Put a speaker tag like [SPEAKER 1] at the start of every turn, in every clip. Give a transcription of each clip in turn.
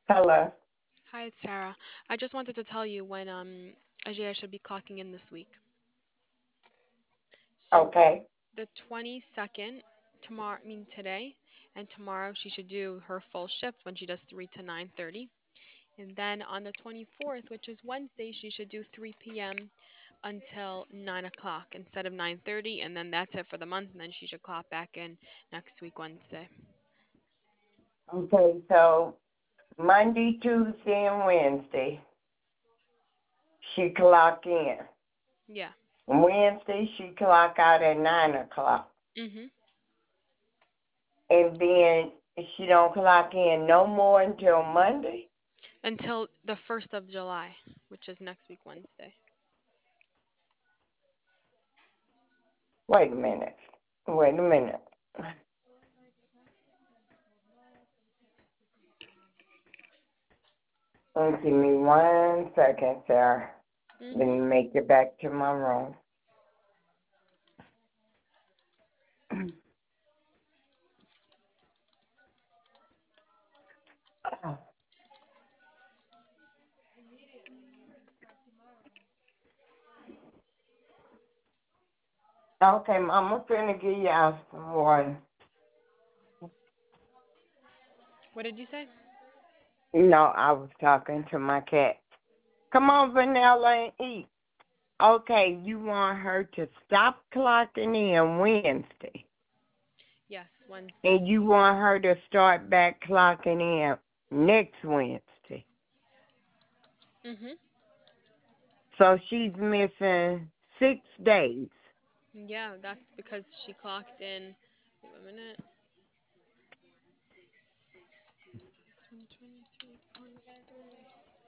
[SPEAKER 1] Hello.
[SPEAKER 2] Hi, it's Sarah. I just wanted to tell you when Ajay should be clocking in this week. So
[SPEAKER 1] Okay.
[SPEAKER 2] the 22nd, tomorrow, I mean today, and tomorrow she should do her full shift when she does 3 to 9:30. And then on the 24th, which is Wednesday, she should do 3 p.m. until 9 o'clock instead of 9:30, and then that's it for the month, and then she should clock back in next week, Wednesday.
[SPEAKER 1] Okay. So Monday, Tuesday, and Wednesday she clock in.
[SPEAKER 2] Yeah.
[SPEAKER 1] Wednesday she clock out at 9 o'clock,
[SPEAKER 2] Mhm.
[SPEAKER 1] and then she don't clock in no more until Monday.
[SPEAKER 2] Until the 1st of July, which is next week, Wednesday.
[SPEAKER 1] Wait a minute. Wait a minute. Give me 1 second, Sarah. Let
[SPEAKER 2] Mhm.
[SPEAKER 1] me make it back to my room. Okay, Mama, finna give y'all some water.
[SPEAKER 2] What did you say?
[SPEAKER 1] No, I was talking to my cat. Come on, Vanilla, and eat. Okay, you want her to stop clocking in Wednesday,
[SPEAKER 2] Yes, Wednesday.
[SPEAKER 1] and you want her to start back clocking in next Wednesday.
[SPEAKER 2] Mhm.
[SPEAKER 1] So she's missing 6 days.
[SPEAKER 2] Yeah, that's because she clocked in. Wait a minute. 123, 130.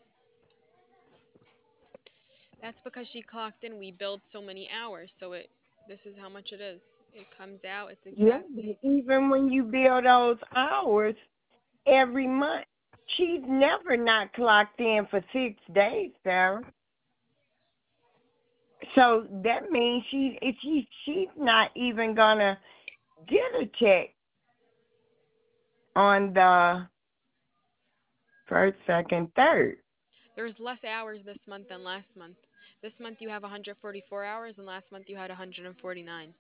[SPEAKER 2] That's because she clocked in. We billed so many hours, so it. This is how much it is. It comes out. It's
[SPEAKER 1] Yeah,
[SPEAKER 2] exactly.
[SPEAKER 1] but even when you bill those hours every month, she's never not clocked in for 6 days, Sarah. So that means she's not even gonna get a check on the first, second, third.
[SPEAKER 2] There's less hours this month than last month. This month you have 144 hours, and last month you had 149.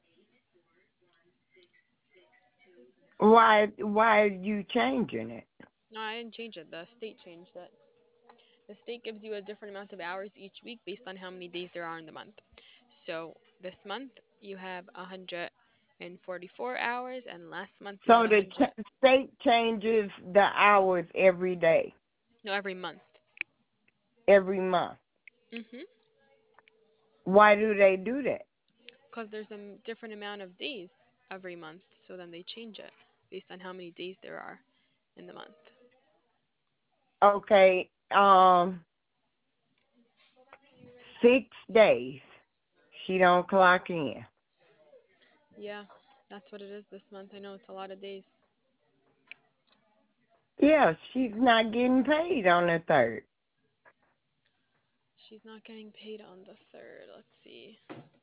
[SPEAKER 1] Why are you changing it?
[SPEAKER 2] No, I didn't change it. The state changed it. The state gives you a different amount of hours each week based on how many days there are in the month. So this month you have 144 hours, and last month you had
[SPEAKER 1] So the
[SPEAKER 2] 100.
[SPEAKER 1] state changes the hours every day,
[SPEAKER 2] No, every month.
[SPEAKER 1] every month.
[SPEAKER 2] Mhm.
[SPEAKER 1] Why do they do that?
[SPEAKER 2] Because there's a different amount of days every month, so then they change it based on how many days there are in the month.
[SPEAKER 1] Okay, 6 days she don't clock in.
[SPEAKER 2] Yeah, that's what it is this month. I know it's a lot of days.
[SPEAKER 1] Yeah, she's not getting paid on the third.
[SPEAKER 2] She's not getting paid on the 3rd. Let's see.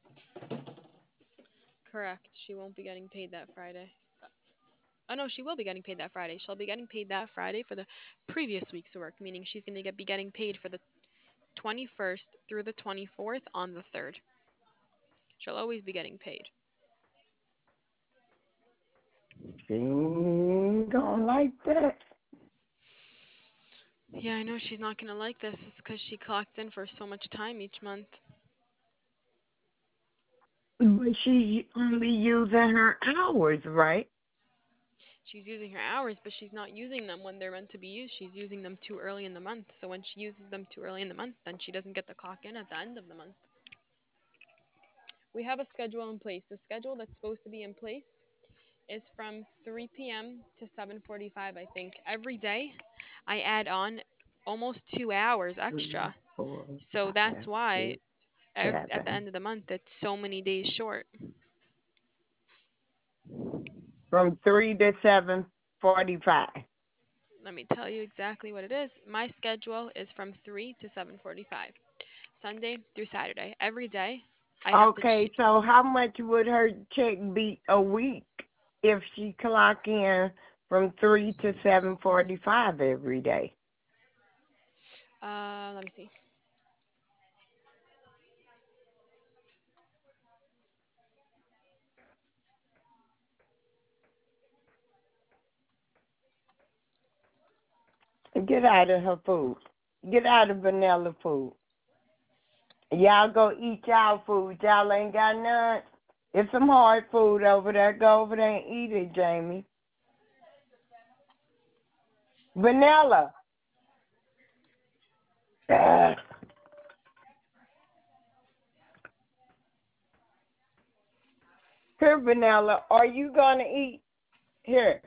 [SPEAKER 2] Correct. She won't be getting paid that Friday. Oh no, she will be getting paid that Friday. She'll be getting paid that Friday for the previous week's work, meaning she's going to be getting paid for the 21st through the 24th on the 3rd. She'll always be getting paid.
[SPEAKER 1] She ain't gonna like that.
[SPEAKER 2] Yeah, I know she's not going to like this. It's because she clocked in for so much time each month.
[SPEAKER 1] But she's only using her hours, right?
[SPEAKER 2] She's using her hours, but she's not using them when they're meant to be used. She's using them too early in the month. So when she uses them too early in the month, then she doesn't get the clock in at the end of the month. We have a schedule in place. The schedule that's supposed to be in place is from 3 p.m. to 7:45, I think. Every day I add on almost 2 hours
[SPEAKER 1] Three,
[SPEAKER 2] extra.
[SPEAKER 1] four,
[SPEAKER 2] So that's
[SPEAKER 1] five,
[SPEAKER 2] why
[SPEAKER 1] six,
[SPEAKER 2] at the
[SPEAKER 1] seven.
[SPEAKER 2] end of the month it's so many days short.
[SPEAKER 1] From 3 to 7:45.
[SPEAKER 2] Let me tell you exactly what it is. My schedule is from 3 to 7:45, Sunday through Saturday. Every day I have to
[SPEAKER 1] Okay, so how much would her check be a week if she clock in from 3 to 7:45 every day?
[SPEAKER 2] Let me see.
[SPEAKER 1] Get out of her food. Get out of vanilla food. Y'all go eat y'all food. Y'all ain't got none. It's some hard food over there. Go over there and eat it, Jamie. Vanilla. Ugh. Here, Vanilla. Are you going to eat? Here.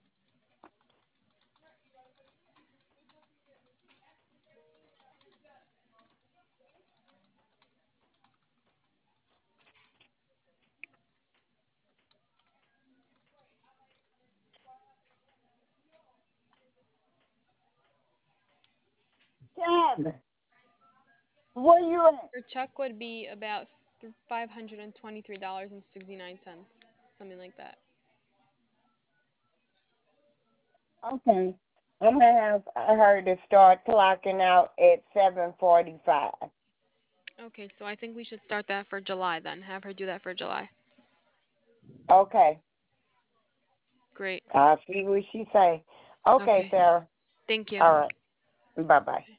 [SPEAKER 1] Dad, where you at?
[SPEAKER 2] Your check would be about $523.69, something like that.
[SPEAKER 1] Okay. I'm going to have her to start clocking out at 7:45.
[SPEAKER 2] Okay, so I think we should start that for July then. Have her do that for July.
[SPEAKER 1] Okay.
[SPEAKER 2] Great.
[SPEAKER 1] I'll see what she say. Okay,
[SPEAKER 2] Okay.
[SPEAKER 1] Sarah.
[SPEAKER 2] Thank you.
[SPEAKER 1] All right. Bye-bye.